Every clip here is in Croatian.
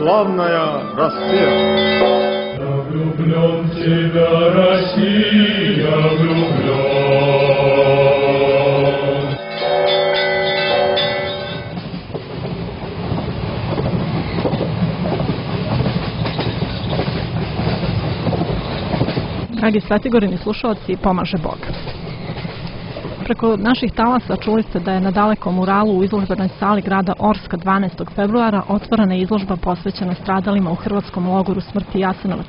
славная Россия. Я влюблен в тебя, Россия, влюблен. Dragi Svetigorini slušalci, pomaže Bog. Preko naših talasa čuli ste da je na dalekom Uralu u izložbenoj sali grada Orska 12. februara otvorena izložba posvećena stradalima u hrvatskom logoru smrti Jasenovac,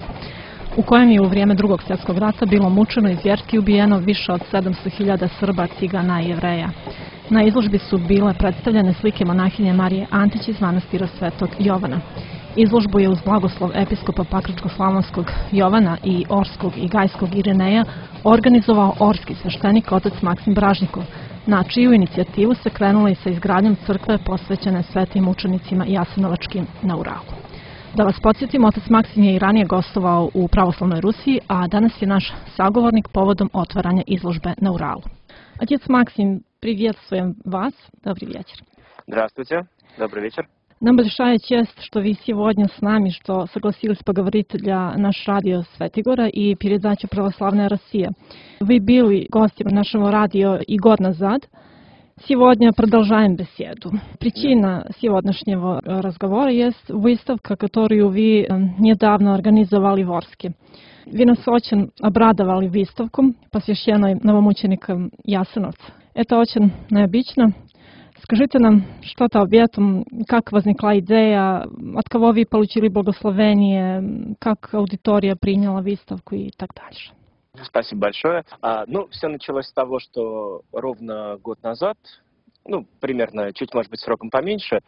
u kojem je u vrijeme Drugog svjetskog rata bilo mučeno i zvjerski ubijeno više od 700.000 Srba, Cigana i Jevreja. Na izložbi su bile predstavljene slike monahinje Marije Antić iz manastira Svetog Jovana. Izložbu je uz blagoslov episkopa Pakračko-slavonskog Jovana i Orskog i Gajskog Irineja organizovao orski sveštenik otac Maksim Bražnikov, na čiju inicijativu se krenulo i sa izgradnjom crkve posvećene svetim učenicima Jasenovačkim na Uralu. Da vas podsjetim, otac Maksim je i ranije gostovao u pravoslavnoj Rusiji, a danas je naš sagovornik povodom otvaranja izložbe na Uralu. Отец Максим, приветствуем вас. Добрый вечер. Здравствуйте. Добрый вечер. Нам большая честь, что вы сегодня с нами, что согласились поговорить для наш радио Светигора и передачу «Православная Россия». Вы были гостем нашего радио и год назад. Сегодня продолжаем беседу. Причина сегодняшнего разговора есть выставка, которую вы недавно организовали в Орске. Вы нас очень обрадовали выставку, посвященной новомученикам Ясеновца. Это очень необычно. Скажите нам что-то об этом, как возникла идея, от кого вы получили благословение, как аудитория приняла выставку и так дальше. Спасибо большое. Все началось с того, что ровно год назад, примерно, чуть, может быть, сроком поменьше,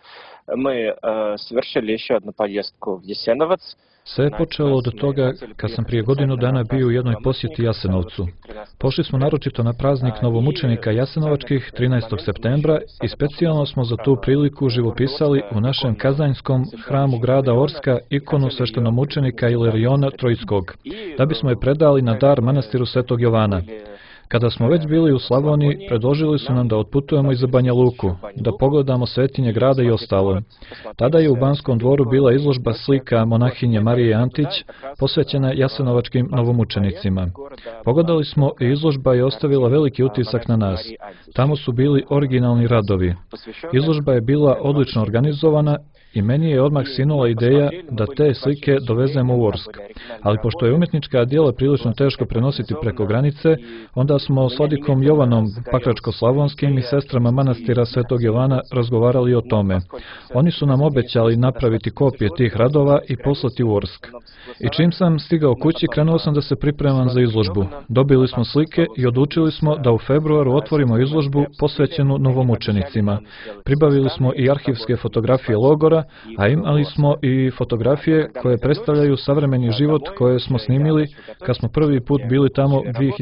мы совершили еще одну поездку в Jasenovac. Sve je počelo od toga kad sam prije godinu dana bio u jednoj posjeti Jasenovcu. Pošli smo naročito na praznik novomučenika Jasenovačkih 13. septembra i specijalno smo za tu priliku živopisali u našem kazanjskom hramu grada Orska ikonu sveštenomučenika Ilariona Trojskog, da bismo je predali na dar manastiru Svetog Jovana. Kada smo već bili u Slavoniji, predložili su nam da otputujemo i za Banja Luku, da pogledamo svetinje grada i ostalo. Tada je u Banskom dvoru bila izložba slika monahinje Marije Antić, posvećena jasenovačkim novomučenicima. Pogledali smo i izložba je ostavila veliki utisak na nas. Tamo su bili originalni radovi. Izložba je bila odlično organizovana i meni je odmah sinula ideja da te slike dovezemo u Orsk. Ali pošto je umjetnička djela prilično teško prenositi preko granice, onda smo s vladikom Jovanom Pakračko-slavonskim i sestrama manastira Svetog Jovana razgovarali o tome. Oni su nam obećali napraviti kopije tih radova i poslati u Orsk. I čim sam stigao kući, krenuo sam da se pripremam za izložbu. Dobili smo slike i odlučili smo da u februaru otvorimo izložbu posvećenu novomučenicima. Pribavili smo i arhivske fotografije logora, a imali smo i fotografije koje predstavljaju savremeni život koje smo snimili kad smo prvi put bili tamo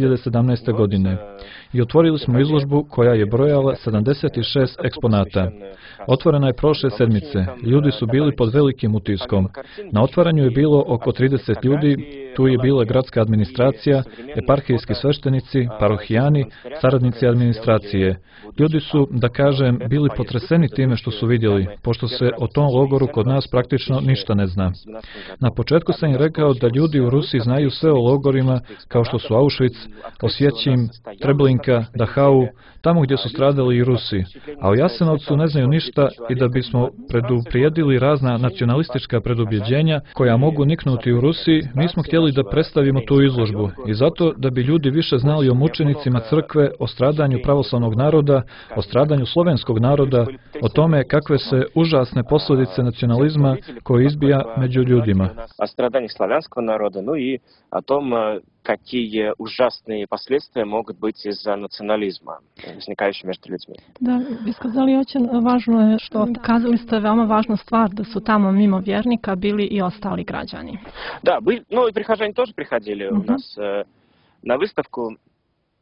2017. godine. I otvorili smo izložbu koja je brojala 76 eksponata. Otvorena je prošle sedmice. Ljudi su bili pod velikim utiskom. Na otvaranju je bilo oko 30 ljudi, tu je bila gradska administracija, eparhijski sveštenici, parohijani, saradnici administracije. Ljudi su, da kažem, bili potreseni time što su vidjeli, pošto se o tom logoru kod nas praktično ništa ne zna. Na početku sam im rekao da ljudi u Rusiji znaju sve o logorima kao što su Auschwitz, Osjećim, Treblinka, Dachau, tamo gdje su stradali i Rusi, a o Jasenovcu ne znaju ništa i da bismo preduprijedili razna nacionalistička predubjeđenja koja mogu niknuti u Rusiji, mi smo htjeli da predstavimo tu izložbu i zato da bi ljudi više znali o mučenicima crkve, o stradanju pravoslavnog naroda, o stradanju slovenskog naroda, o tome kakve se užasne posljedice nacionalizma koje izbija među ljudima. О страданиях славянского народа, и о том, какие ужасные последствия могут быть из-за национализма, возникающего между людьми. Da, vi сказали, очень važno je što kazali ste veoma važnu stvar, da su tamo mimo vjernika bili i ostali građani. Да, и прихожане тоже приходили у нас на выставку.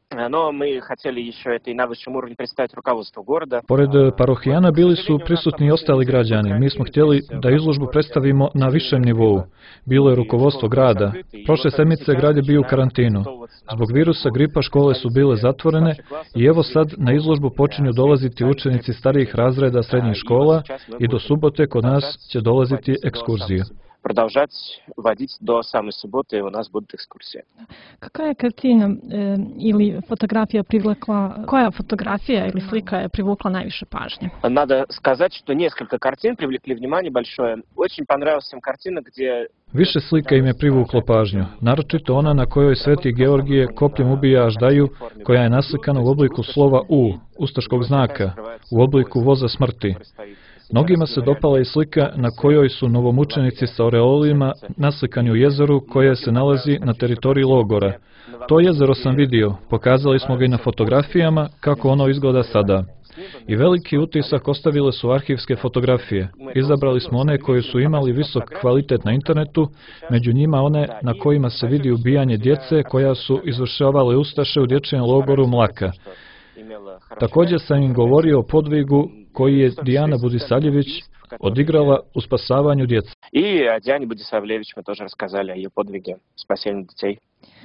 Но мы хотели еще это и на высшем уровне представить rukovodstvu города. Pored parohijana bili su prisutni i ostali građani. Mi smo htjeli da izložbu predstavimo na višem nivou. Bilo je rukovodstvo grada. Prošle sedmice grad je bio u karantinu. Zbog virusa gripa škole su bile zatvorene i evo sad na izložbu počinju dolaziti učenici starijih razreda srednjih škola i do subote kod nas će dolaziti ekskurzije. Продолжать водить до самой субботы, и у нас будут экскурсии. Какая картина или фотография привлекла, какая фотография или слика je привлекла najviše pažnje? Надо сказать, что несколько картин привлекли внимание большое. Очень понравилась им картина, где... Više slika im je privuklo pažnju, naročito ona na kojoj Sveti Georgije kopljem ubija Aždaju, koja je naslikana u obliku slova U, ustaškog znaka, u obliku voza smrti. Mnogima se dopala i slika na kojoj su novomučenici sa oreolima naslikani u jezeru koje se nalazi na teritoriji logora. To jezero sam vidio, pokazali smo ga i na fotografijama kako ono izgleda sada. I veliki utisak ostavile su arhivske fotografije. Izabrali smo one koje su imali visok kvalitet na internetu, među njima one na kojima se vidi ubijanje djece koja su izvršavale ustaše u dječjem logoru Mlaka. Također sam im govorio o podvigu koji je Dijana Budisaljević odigrala u spasavanju djece. I o Dijani Budisavljević smo тоже рассказали о ее подвиге спасения детей.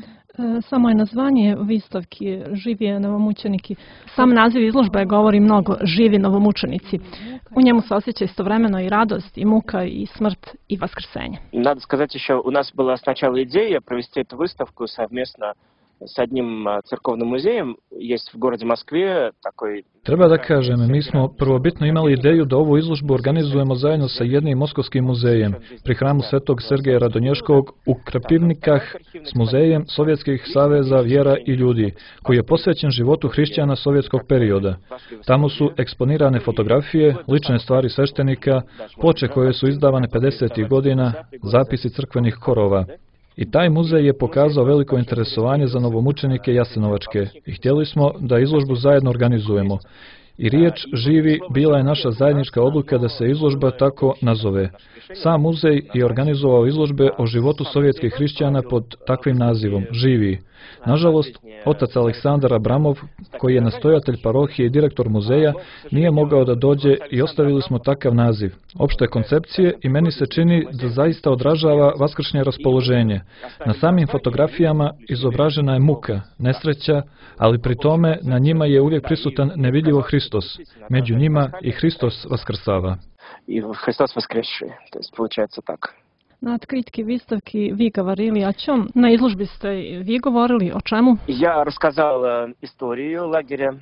Samo je nazvanje výstavky Živije novomučeniki. Sam naziv izložbe govori mnogo, živi novomučenici. U njemu se osjeća istovremeno i radost, i muka, i smrt, i vaskrsenje. Надо сказать еще, у нас была сначала идея провести эту выставку совместно с одним церковным музеем. Есть в городе Москве такой... Treba da kažem, mi smo prvobitno imali ideju da ovu izložbu organizujemo zajedno sa jednim moskovskim muzejem pri hramu Svetog Sergeja Radonješkog u Krapivnikah s muzejem Sovjetskih saveza, vjera i ljudi, koji je posvećen životu hrišćana sovjetskog perioda. Tamo su eksponirane fotografije, lične stvari sveštenika, ploče koje su izdavane 50. godina, zapisi crkvenih korova. I taj muzej je pokazao veliko interesovanje za novomučenike Jasenovačke i htjeli smo da izložbu zajedno organizujemo. I riječ živi bila je naša zajednička odluka da se izložba tako nazove. Sam muzej je organizovao izložbe o životu sovjetskih hrišćana pod takvim nazivom, živi. Nažalost, otac Aleksandar Abramov, koji je nastojatelj parohije i direktor muzeja, nije mogao da dođe i ostavili smo takav naziv, opšte koncepcije, i meni se čini da zaista odražava vaskršnje raspoloženje. Na samim fotografijama izobražena je muka, nesreća, ali pri tome na njima je uvijek prisutan nevidljivo Hristos. Među njima i Hristos vaskrsava. И Христос воскресший, то есть получается так. Na открытке выставки vi govorili o čem? Na izložbi ste vi govorili o čemu? Я рассказал историю лагеря.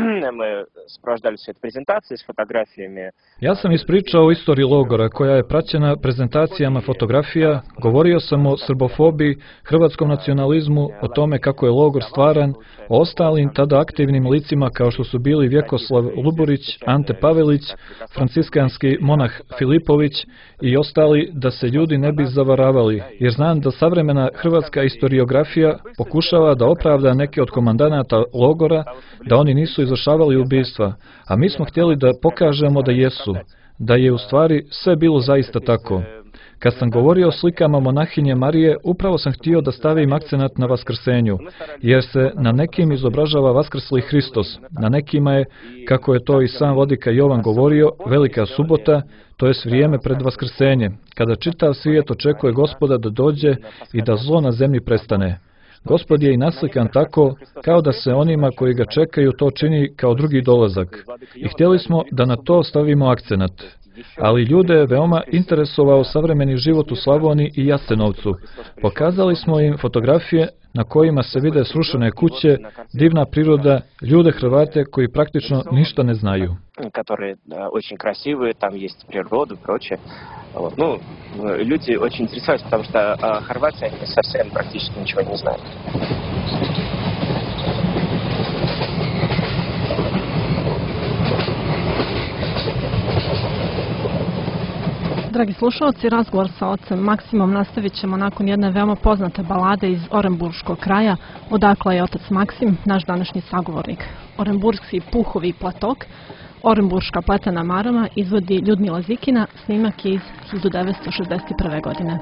Мы сопровождали все это презентацией с фотографиями. Ja sam ispričao o istoriji logora koja je praćena prezentacijama fotografija, govorio sam o srbofobiji, hrvatskom nacionalizmu, o tome kako je logor stvaran, o ostalim tada aktivnim licima kao što su bili Vjekoslav Luburić, Ante Pavelić, franciskanski monah Filipović i ostali, da se ljudi ne bi zavaravali, jer znam da savremena hrvatska historiografija pokušava da opravda neke od komandanata logora da oni nisu izvršavali ubistva, a mi smo htjeli da pokažemo da jesu, da je u stvari sve bilo zaista tako. Kad sam govorio o slikama monahinje Marije, upravo sam htio da stavim akcenat na vaskrsenju, jer se na nekim izobražava vaskrsli Hristos, na nekima je, kako je to i sam vladika Jovan govorio, Velika subota, to je vrijeme pred vaskrsenje, kada čitav svijet očekuje Gospoda da dođe i da zlo na zemlji prestane. Gospod je i naslikan tako, kao da se onima koji ga čekaju to čini kao drugi dolazak. I htjeli smo da na to stavimo akcenat. Ali ljude je veoma interesovao savremeni život u Slavoniji i Jasenovcu. Pokazali smo im fotografije na kojima se vide srušene kuće, divna priroda, ljude Hrvate koji praktično ništa ne znaju. Которые очень красивые, там есть природа, прочее. Вот. Ну, люди очень интересуются, потому что о Хорватии они совсем практически ничего не знают. Dragi slušalci, razgovor sa ocem Maksimom nastavit ćemo nakon jedne veoma poznate balade iz Orenburškog kraja, odakle je otac Maksim, naš današnji sagovornik. Orenburski puhovi platok, Orenburška pletena marama izvodi Ljudmila Zikina, snimak je iz 1961. godine.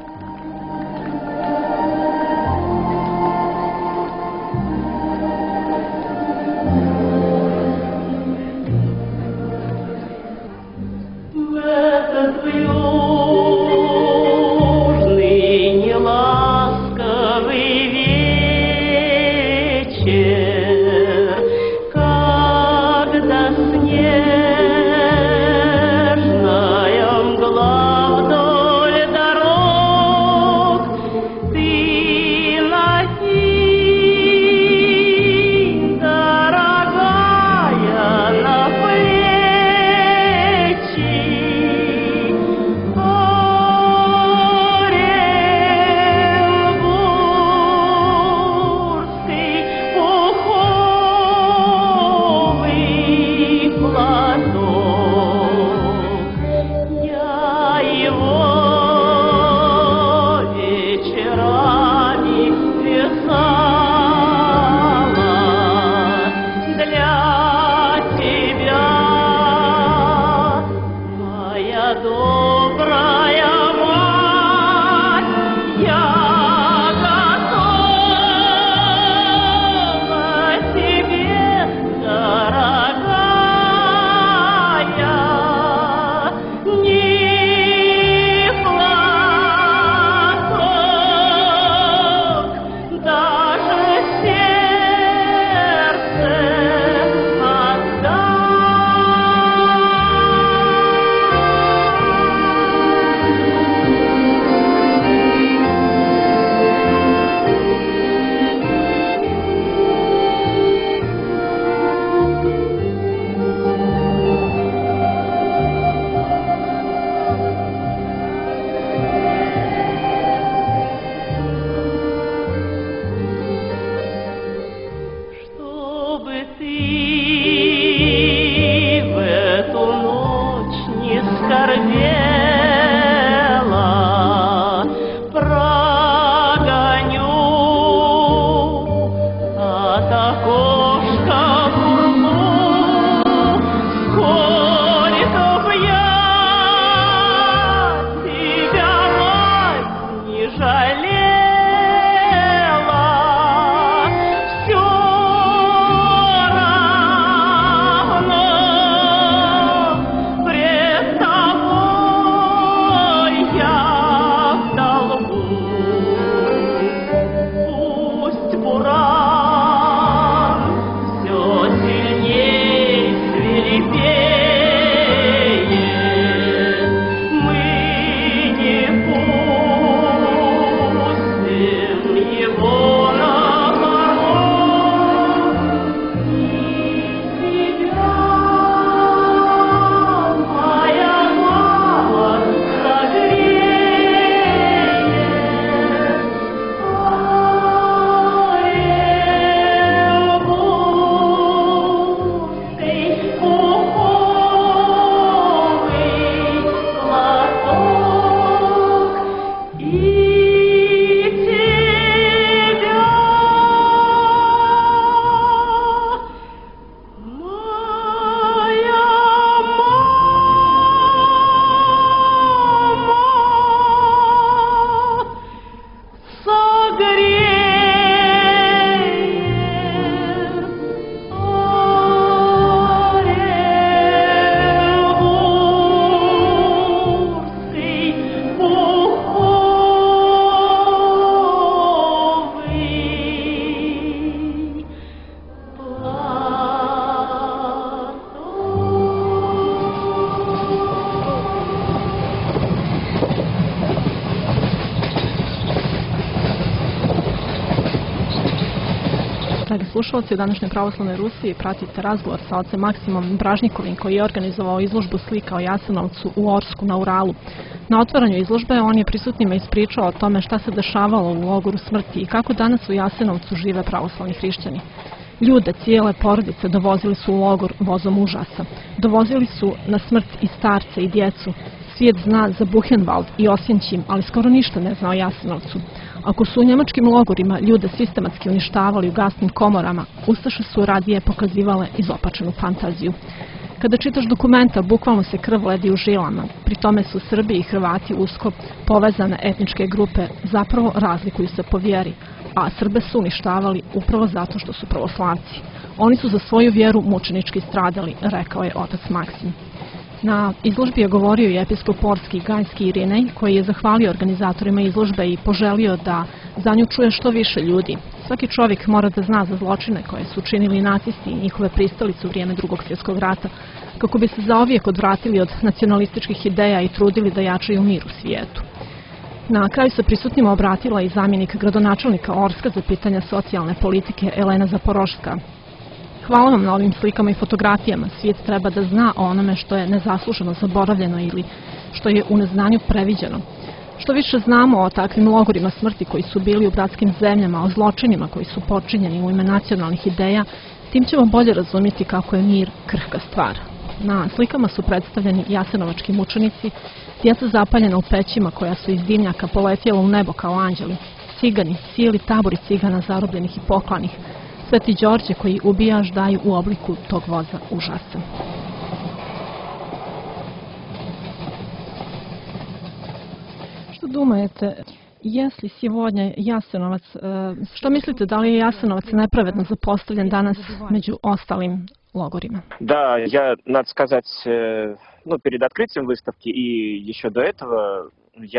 slušalci, u današnjoj pravoslavnoj Rusiji pratite razgovor sa ocem Maksimom Bražnjikovim koji je organizovao izložbu slika o Jasenovcu u Orsku na Uralu. Na otvaranju izložbe on je prisutnima ispričao o tome šta se dešavalo u logoru smrti i kako danas u Jasenovcu žive pravoslavni hrišćani. Ljude, cijele porodice dovozili su u logor vozom užasa. Dovozili su na smrt i starce i djecu. Svijet zna za Buchenwald i Osjećim, ali skoro ništa ne zna o Jasenovcu. Ako su u njemačkim logorima ljude sistematski uništavali u gasnim komorama, ustaše su radije pokazivale izopačenu fantaziju. Kada čitaš dokumenta, bukvalno se krv ledi u žilama. Pri tome su Srbi i Hrvati usko povezane etničke grupe, zapravo razlikuju se po vjeri, a Srbe su uništavali upravo zato što su pravoslavci. Oni su za svoju vjeru mučenički stradali, rekao je otac Maksim. Na izložbi je govorio i episkop Orski Gajski Irinej, koji je zahvalio organizatorima izložbe i poželio da za nju čuje što više ljudi. Svaki čovjek mora da zna za zločine koje su činili nacisti i njihove pristalice u vrijeme Drugog svjetskog rata, kako bi se zauvijek odvratili od nacionalističkih ideja i trudili da jačaju mir u svijetu. Na kraju se prisutnima obratila i zamjenik gradonačelnika Orska za pitanja socijalne politike Elena Zaporošska. Hvala vam na ovim slikama i fotografijama. Svijet treba da zna o onome što je nezasluženo zaboravljeno ili što je u neznanju previđeno. Što više znamo o takvim logorima smrti koji su bili u bratskim zemljama, o zločinima koji su počinjeni u ime nacionalnih ideja, tim ćemo bolje razumjeti kako je mir krhka stvar. Na slikama su predstavljeni jasenovački mučenici, djeca zapaljena u pećima koja su iz dimnjaka poletjela u nebo kao anđeli, cigani, cijeli tabori cigana zarobljenih i poklanih, Sveti Đorđe koji ubija ždaju u obliku tog voza užasa. Što думаете, если сегодня Jasenovac, što mislite, da li je Jasenovac nepravedno zapostavljen danas među ostalim logorima? Да, я, надо сказать, перед открытием выставки и еще до этого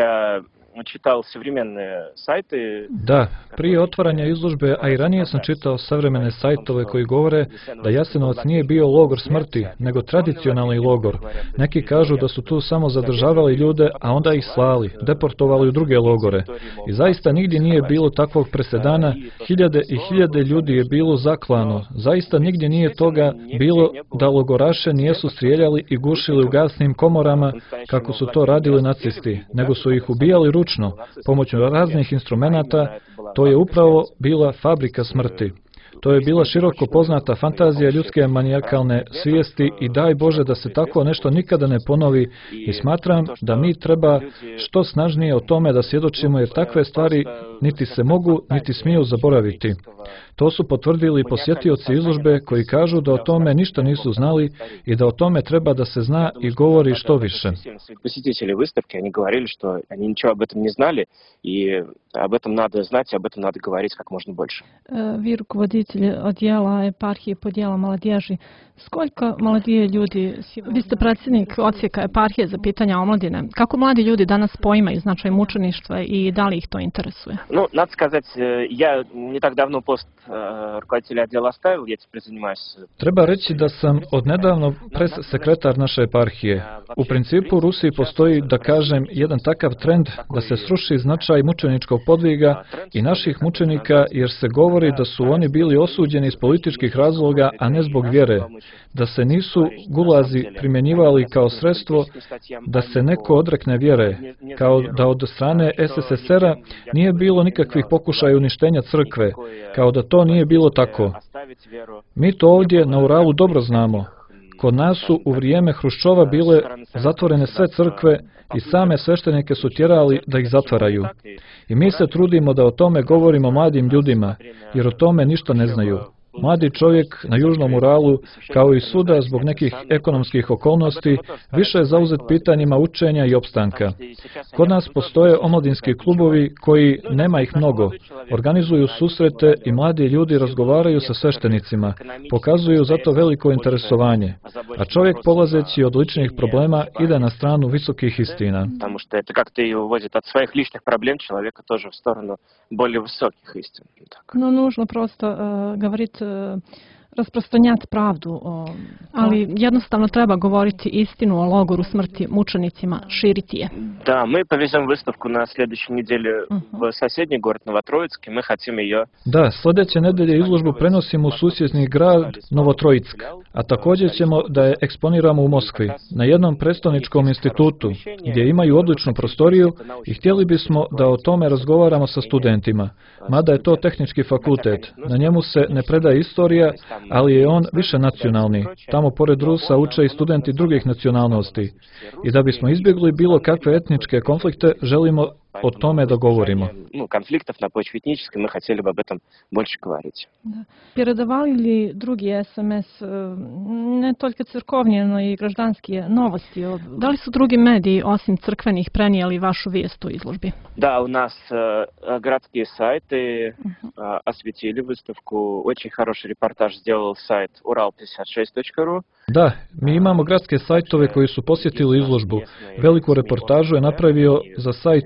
я čitao savremenije sajte. Da, prije otvaranja izložbe, a i ranije sam čitao savremene sajtove koji govore da Jasenovac nije bio logor smrti, nego tradicionalni logor. Neki kažu da su tu samo zadržavali ljude, a onda ih slali, deportovali u druge logore. I zaista nigdje nije bilo takvog presedana, hiljade i hiljade ljudi je bilo zaklano. Zaista nigdje nije toga bilo da logoraše nijesu strijeljali i gušili u gasnim komorama kako su to radili nacisti, nego su ih ubijali ručno, pomoću raznih instrumenata. To je upravo bila fabrika smrti. To je bila široko poznata fantazija ljudske manijakalne svijesti i daj Bože da se tako nešto nikada ne ponovi i smatram da mi treba što snažnije o tome da svjedočimo jer takve stvari niti se mogu niti smiju zaboraviti. To su potvrdili posjetioci izložbe koji kažu da o tome ništa nisu znali i da o tome treba da se zna i govori što više. Посетители выставки, они говорили, что они ничего об этом не знали, и об этом надо знать, и об этом надо говорить как можно больше. Vi rukovoditelj odjela eparhije podjela mladeži. Сколько молодые ljudi, vi ste predsjednik odsjeka eparhije za pitanja omladine. Kako mladi ljudi danas poimaju značaj mučeništva i da li ih to interesuje? Ну, надо сказать, я не так давно пост руководителя отдела оставил, я теперь занимаюсь. Treba reći da sam odnedavno sekretar naše eparhije. U principu u Rusiji postoji, da kažem, jedan takav trend da se sruši značaj mučeničkog podviga i naših mučenika jer se govori da su oni bili osuđeni iz političkih razloga, a ne zbog vjere. Da se nisu gulazi primjenjivali kao sredstvo da se neko odrekne vjere, kao da od strane SSSR-a nije bilo nikakvih pokušaja uništenja crkve, kao da to nije bilo tako. Mi to ovdje na Uralu dobro znamo. Kod nas su u vrijeme Hruščova bile zatvorene sve crkve i same sveštenike su tjerali da ih zatvaraju. I mi se trudimo da o tome govorimo mladim ljudima, jer o tome ništa ne znaju. Mladi čovjek na Južnom Uralu, kao i svuda zbog nekih ekonomskih okolnosti, više je zauzet pitanjima učenja i opstanka. Kod nas postoje omladinski klubovi koji, nema ih mnogo, organizuju susrete i mladi ljudi razgovaraju sa sveštenicima, pokazuju zato veliko interesovanje, a čovjek polazeći od ličnih problema ide na stranu visokih istina. Потому что это как-то и уводит от своих личных проблем человека тоже в сторону более высоких истин. No, nužno prosto govoriti rasprostranjati pravdu, ali jednostavno treba govoriti istinu o logoru smrti mučenicima, širiti je. Да, мы повезем выставку на следующей неделе в соседний город Новотроицк, и мы хотим ее... Da, sljedeće nedelje izložbu prenosimo u susjedni grad Novotroitsk, a također ćemo da je eksponiramo u Moskvi, na jednom predstavničkom institutu, gdje imaju odličnu prostoriju i htjeli bismo da o tome razgovaramo sa studentima. Mada je to tehnički fakultet, na njemu se ne predaje istorija, ali je on više nacionalni. Tamo pored Rusa uče i studenti drugih nacionalnosti. I da bismo izbjegli bilo kakve etničke konflikte, želimo o tome da govorimo. Конфликтов на почве этнической, мы хотели бы об этом больше говорить. Передавали ли другие СМС, не только церковные, но и гражданские новости? Da li su drugi mediji, osim crkvenih, prenijeli vašu vijest o izložbi? Да, у нас городские сайты осветили выставку. Очень хороший репортаж сделал сайт ural56.ru. Da, mi imamo gradske sajtove koji su posjetili izložbu. Veliku reportažu je napravio za sajt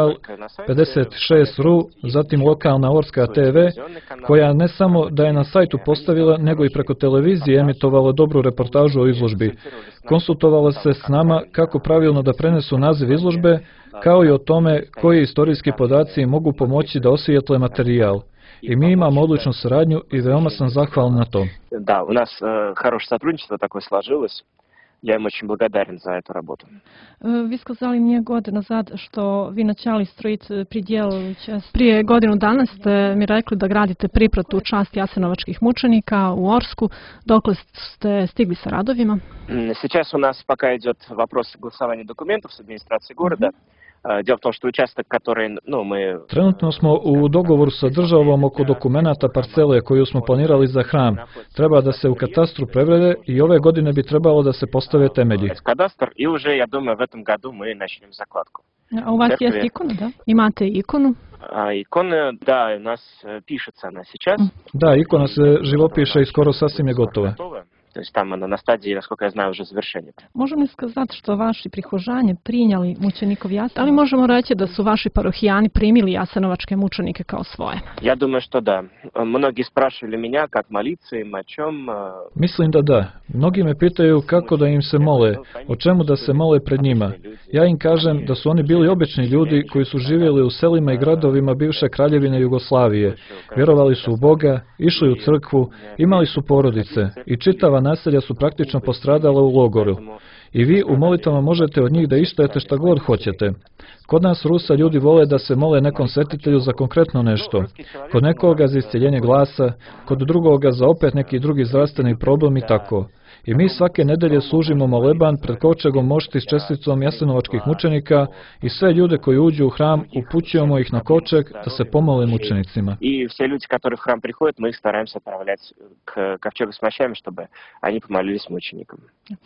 Ural56.ru, zatim lokalna Orska TV, koja ne samo da je na sajtu postavila, nego i preko televizije emitovala dobru reportažu o izložbi. Konsultovala se s nama kako pravilno da prenesu naziv izložbe, kao i o tome koji istorijski podaci mogu pomoći da osvijetle materijal. I mi imamo odličnu saradnju i veoma sam zahvalan na to. Да, у нас хорошее сотрудничество такое сложилось. Я им очень благодарен за эту работу. Vi сказали мне год назад, što vi начали строить предел. Prije godinu dana ste mi rekli da gradite pripratu u čast jasenovačkih mučenika u Orsku. Dokle ste stigli sa radovima? Сейчас у нас пока идет вопрос согласования документов с администрацией города. Дело в том, что участок, который, мы... Trenutno smo u dogovoru sa državom oko dokumenata parcele koju smo planirali za hram. Treba da se u katastru prevrede i ove godine bi trebalo da se postave temelji. Кадастр, и уже, я думаю, в этом году мы начнем закладку. A u vas jest ikona, da? Imate ikonu? Икона, да, у нас пишется она сейчас. Da, ikona se živopiše i skoro sasvim je gotova. То есть там она на стадии, насколько я знаю, уже завершения. Možemo li сказати, što vaši prihожani принjali mučenikov Jasenovac? Ali možemo reći da su vaši parohijani primili jasenovačke mučenike kao svoje? Я думаю, что да. Многие спрашивали меня, как молиться им, о чем. Mislim da da. Mnogi me pitaju kako da im se mole, o čemu da se mole pred njima. Ja im kažem da su oni bili obični ljudi koji su živjeli u selima i gradovima bivše kraljevine Jugoslavije. Vjerovali su u Boga, išli u crkvu, imali su porodice i čitava naselja su praktično postradala u logoru. I vi u molitvama možete od njih da ištajete šta god hoćete. Kod nas Rusa ljudi vole da se mole nekom svetitelju za konkretno nešto. Kod nekoga za iscjeljenje glasa, kod drugoga za opet neki drugi zdravstveni problem i tako. I mi svake nedelje služimo moleban pred kovčegom mošti s česticom jasenovačkih mučenika i sve ljude koji uđu u hram upućujemo ih na kovčeg da se pomole mučenicima. I все люди, которые в храм приходят, мы их стараемся отправлять к ковчегу с мощами, чтобы они помолились мученикам.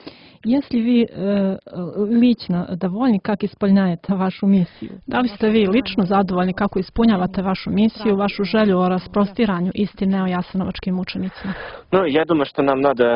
Если vi lično довольni как исполняете vašu misiju? Da li ste vi lično zadovoljni kako ispunjavate vašu misiju, vašu želju o rasprostiranju istine o jasenovačkim mučenicima? Ну, я думаю, что нам надо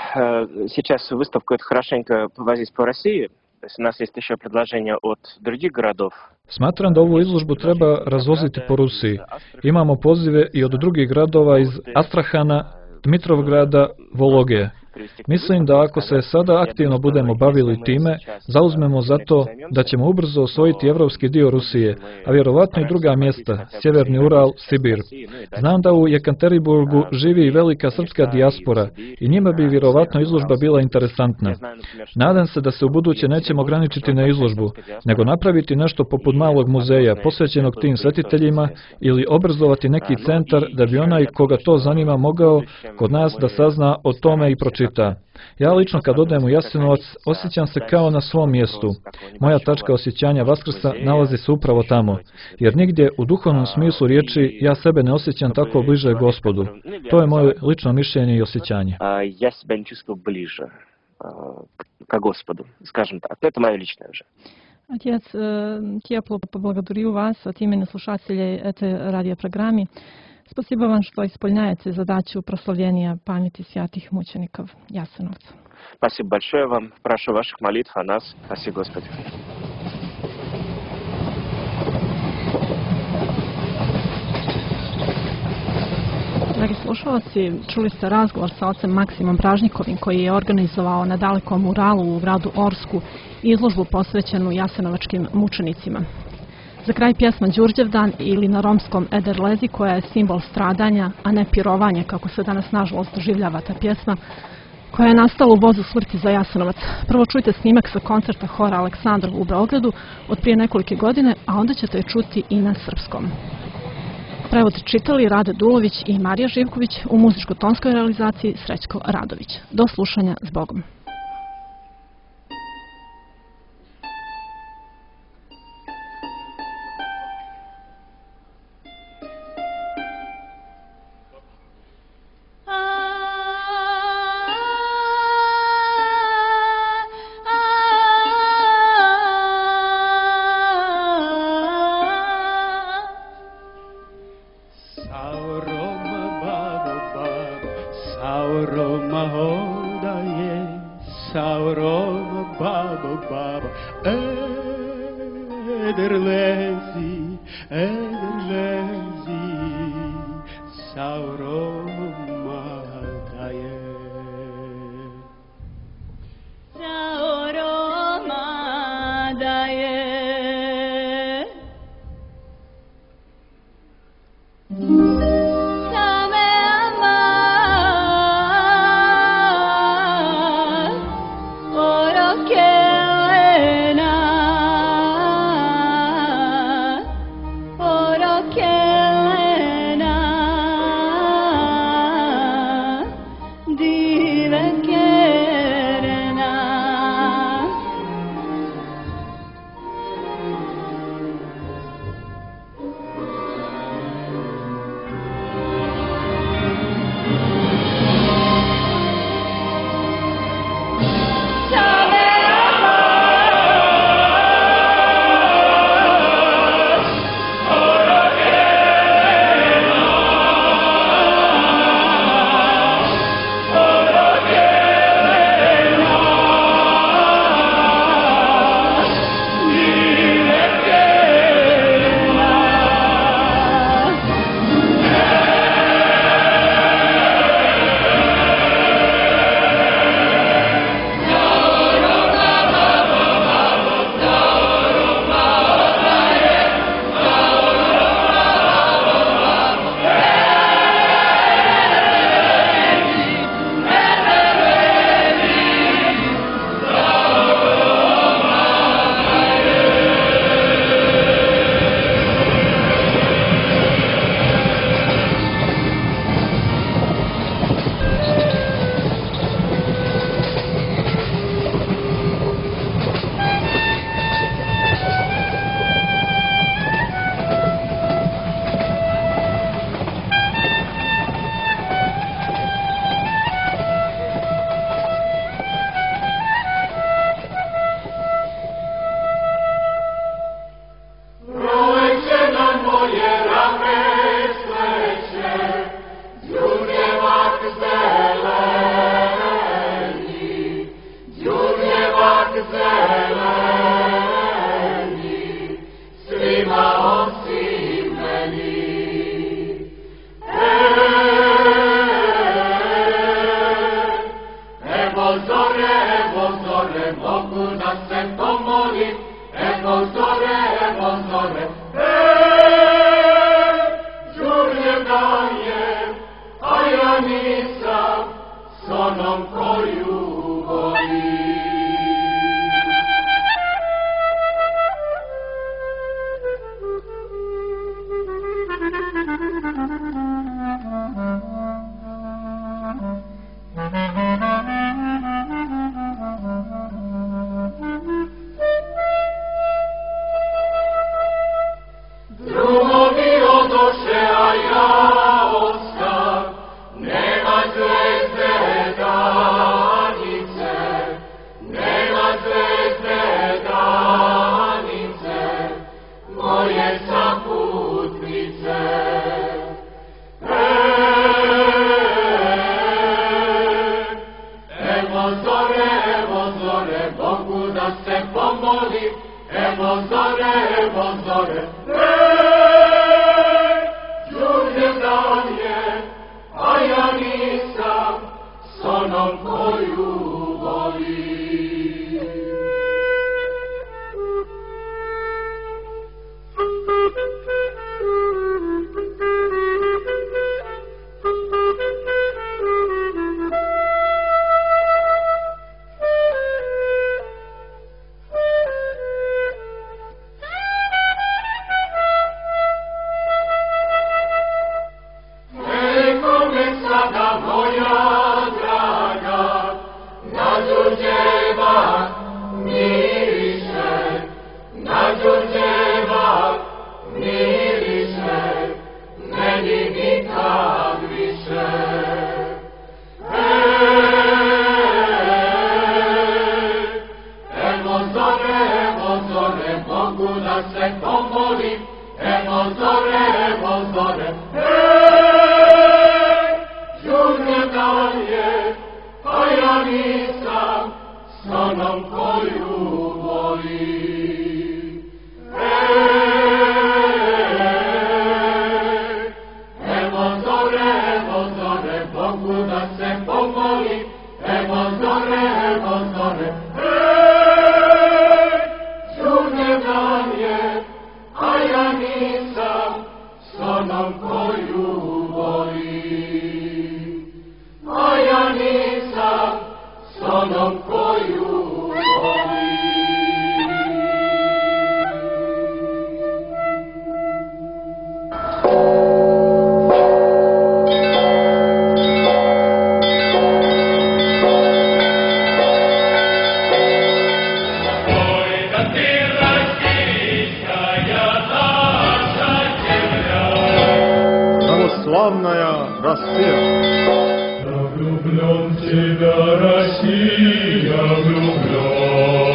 сейчас выставку эту хорошенько повозить по России. То есть у нас есть еще предложения от других городов. Smatram da ovu izložbu treba razvoziti po Rusiji. Imamo pozive i od drugih gradova iz Astrahana, Dmitrovgrada, Vologe. Mislim da ako se sada aktivno budemo bavili time, zauzmemo za to da ćemo ubrzo osvojiti evropski dio Rusije, a vjerovatno i druga mjesta, Sjeverni Ural, Sibir. Znam da u Jekaterinburgu živi i velika srpska dijaspora i njima bi vjerovatno izložba bila interesantna. Nadam se da se u buduće nećemo ograničiti na izložbu, nego napraviti nešto poput malog muzeja posvećenog tim svetiteljima ili obrazovati neki centar da bi onaj koga to zanima mogao kod nas da sazna o tome i pročita. Ja lično kad odem u Jasenovac osjećam se kao na svom mjestu. Moja tačka osjećanja Vaskrsa nalazi se upravo tamo, jer nigdje u duhovnom smislu riječi ja sebe ne osjećam tako bliže Gospodu. To je moje lično mišljenje i osjećanje. Я себя не чувствую ближе к Господу, скажем так. Это мое личное уже. Отец, тепло поблагодарю вас от имени слушателей этой радиопрограммы. Спасибо вам, что исполняете задачу прославления памяти святых мучеников Ясеновца. Спасибо большое вам. Прошу ваших молитв о нас. Спаси Господи. Dragi slušalci, slušalci, čuli ste razgovor sa ocem Maksimom Bražnjikovim koji je organizovao na dalekom muralu u gradu Orsku izložbu posvećenu jasenovačkim mučenicima. Za kraj pjesma Đurđevdan ili na romskom Ederlezi koja je simbol stradanja, a ne pirovanje kako se danas nažalost doživljava ta pjesma, koja je nastala u vozu smrti za Jasenovac. Prvo čujte snimak sa koncerta hora Aleksandrov u Beogradu od prije nekolike godine, a onda ćete je čuti i na srpskom. Prevod čitali Rade Dulović i Marija Živković, u muzičko-tonskoj realizaciji Srećko Radović. Do slušanja, s Bogom. Giurgievdan je, a ja onom koju voli. Православная Россия. Я влюблен в тебя, Россия, влюблен.